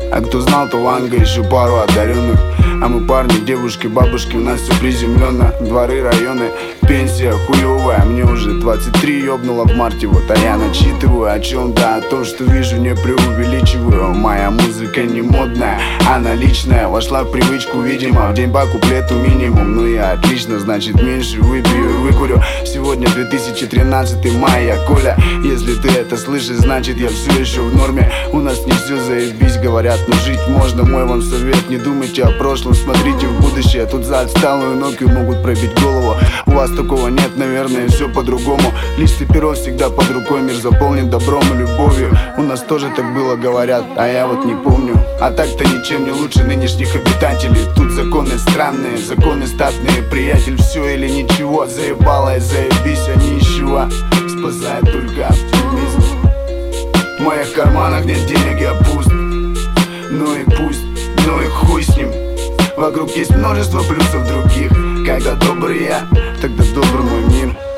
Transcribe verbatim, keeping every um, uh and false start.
А кто знал, то Ванга, еще пару одаренных. А мы парни, девушки, бабушки, у нас все приземленно. Дворы, районы, пенсия хуевая. Мне уже двадцать три ёбнуло в марте, вот. А я начитываю о чем, да о том, что вижу, не преувеличиваю. Моя музыка не модная, она личная. Вошла в привычку, видимо, в день по куплету минимум. Ну я отлично, значит меньше выпью и выкурю. Сегодня две тысячи тринадцатый, май, я Коля. Если ты это слышишь, значит я все еще в норме. У нас не все заебись, говорят, но жить можно. Мой вам совет, не думайте о прошлом, смотрите в будущее. Тут за отсталую Nokia могут пробить голову. У вас такого нет, наверное, все по-другому. Лист и перо всегда под рукой, мир заполнен добром и любовью. У нас тоже так было, говорят, а я вот не помню. А так-то ничем не лучше нынешних обитателей. Тут законы странные, законы статные. Приятель, все или ничего, заебало и заебись, а ничего. Спасает только оптимизм. В моих карманах нет денег, я пуст. Ну и пусть, ну и хуй с ним. Вокруг есть множество плюсов других. Когда добрый я, тогда добр мой мир.